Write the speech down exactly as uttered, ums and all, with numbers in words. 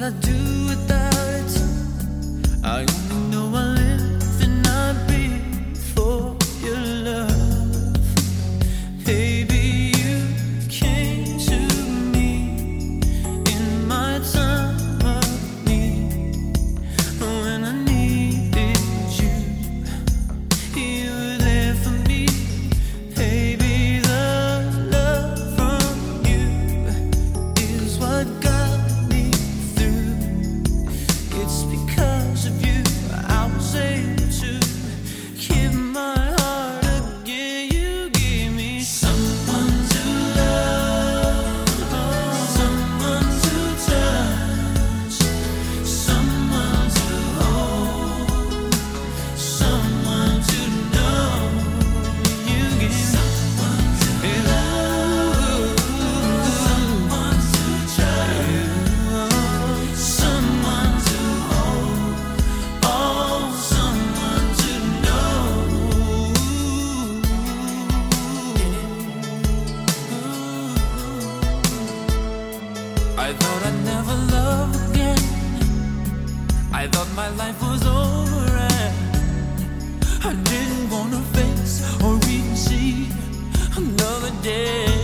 I do without it? I only know I live and I breathe for your love. Baby, you came to me in my time of need. When I needed you, you were there for me. Baby, the love from you is what got me through. It's because of you I was able to give my heart again. You gave me someone to love, someone to touch, someone to hold, someone to know. You gave me someone to love, someone to touch, someone to hold, oh, someone to know. I thought I'd never love again. I thought my life was over and I didn't wanna face or even see another day.